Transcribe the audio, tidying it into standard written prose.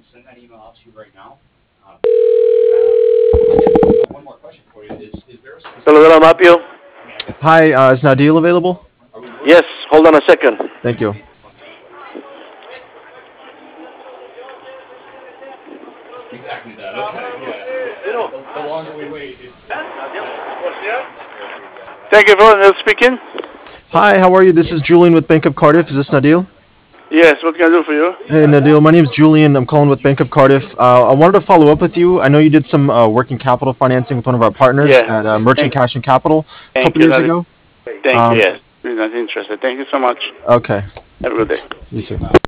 and send that email out to you right now. One more question for you is there a specific... Hello, can I help you? Hi, is Nadeal available? Yes, hold on a second. Thank you. Exactly that. Okay. Yeah. The longer we wait, it's... Thank you for speaking. Hi, how are you? This is Julian with Bank of Cardiff. Is this Nadeal? Yes, what can I do for you? Hey, Nadeal. My name's Julian. I'm calling with Bank of Cardiff. I wanted to follow up with you. I know you did some working capital financing with one of our partners Yeah. at Merchant Cash and Capital a Thank couple you. years ago. Thank you. Yes, we're not interested. Thank you so much. Okay. Have a good day. You too.